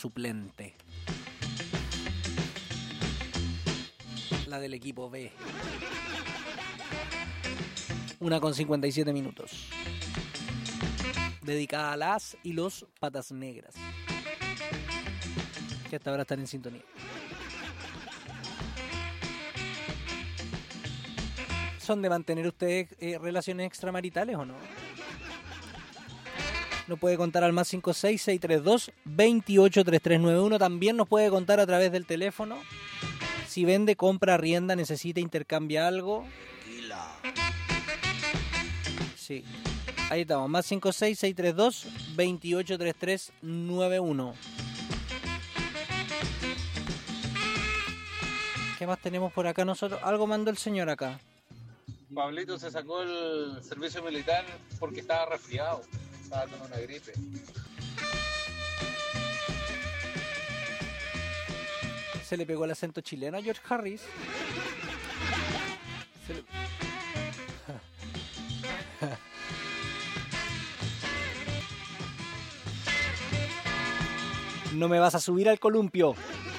suplente. La del equipo B. 1:57 minutos. Dedicada a las y los patas negras, que hasta ahora están en sintonía. ¿Son de mantener ustedes relaciones extramaritales o no? Nos puede contar al más 56632-283391. También nos puede contar a través del teléfono. Si vende, compra, arrienda, necesita, intercambia algo. Sí. Ahí estamos, más 56632-283391. ¿Qué más tenemos por acá nosotros? Algo mandó el señor acá. Pablito se sacó el servicio militar porque estaba resfriado, estaba con una gripe. Se le pegó el acento chileno a George Harris. No me vas a subir al columpio.